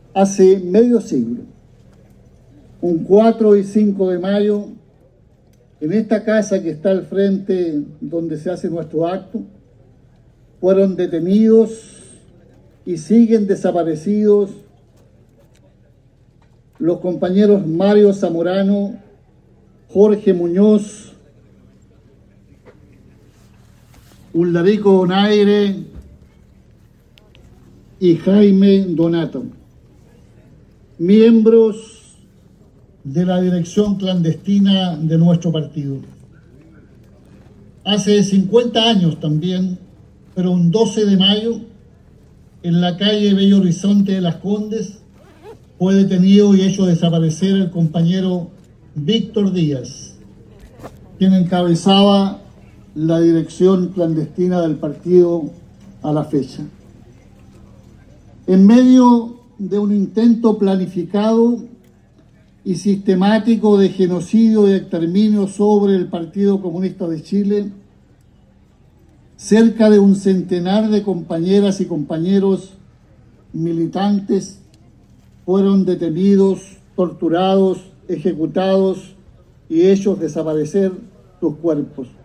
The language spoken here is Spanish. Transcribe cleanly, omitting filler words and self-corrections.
Hace medio siglo, un 4 y 5 de mayo, en esta casa que está al frente donde se hace nuestro acto, fueron detenidos y siguen desaparecidos los compañeros Mario Zamorano, Jorge Muñoz, Ularico Donaire y Jaime Donato, miembros de la dirección clandestina de nuestro partido. Hace 50 años también, pero un 12 de mayo, en la calle Bello Horizonte de Las Condes, fue detenido y hecho desaparecer el compañero Víctor Díaz, quien encabezaba la dirección clandestina del partido a la fecha. En medio de un intento planificado y sistemático de genocidio y exterminio sobre el Partido Comunista de Chile, cerca de un centenar de compañeras y compañeros militantes fueron detenidos, torturados, ejecutados y hechos desaparecer sus cuerpos.